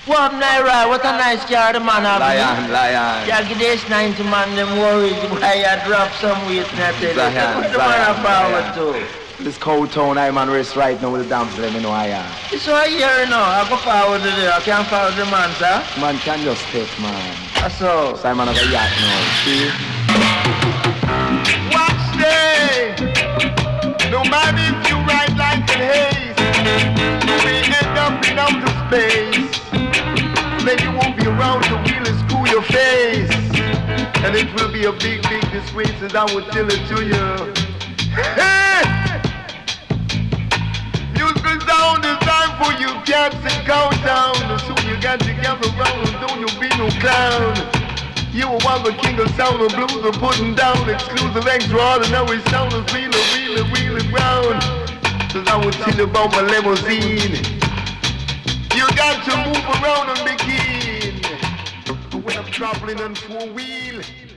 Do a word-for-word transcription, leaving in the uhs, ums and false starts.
What Naira, what a nice car the man have. Lion, lion. Yeah, give this ninety man them worries why I drop some weight in that tell Lion, you. What the man forward to? This cold town I'm on rest right now with the dance let me know I am. It's all here now. I go forward to there. I can't forward the man, sir. Man can just take man. That's all. Simon of a yacht now. See? Watch this. No matter if you ride like an haze, you may end up in outer space. Then you won't be around to really screw your face. And it will be a big, big disgrace as I will tell it to you. Hey! Musical sound is time for you cats and countdown. Soon you got to gather round, don't you be no clown. You are one the king of sound of blues are putting down exclusive extraordinary sound is really, really, really round. Cause I will tell you about my limousine. You got to move around and be keen when I'm traveling on four wheel.